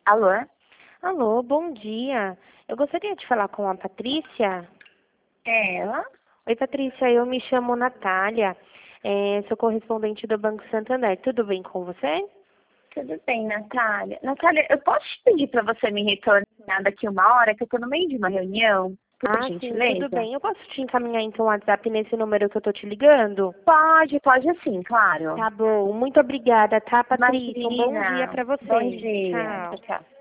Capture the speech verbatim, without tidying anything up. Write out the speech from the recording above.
Alô? Alô, bom dia. Eu gostaria de falar com a Patrícia. É ela? Oi, Patrícia, eu me chamo Natália, é, sou correspondente do Banco Santander. Tudo bem com você? Tudo bem, Natália. Natália, eu posso te pedir para você me retornar daqui uma hora, que eu estou no meio de uma reunião, por Ah, sim, tudo gentileza? bem. Eu posso te encaminhar então o WhatsApp nesse número que eu tô te ligando? Pode, pode sim, claro. Tá bom, muito obrigada, tá, Patrícia? Um bom dia Imagina. pra Bom você. dia. Tchau. Tchau, tchau.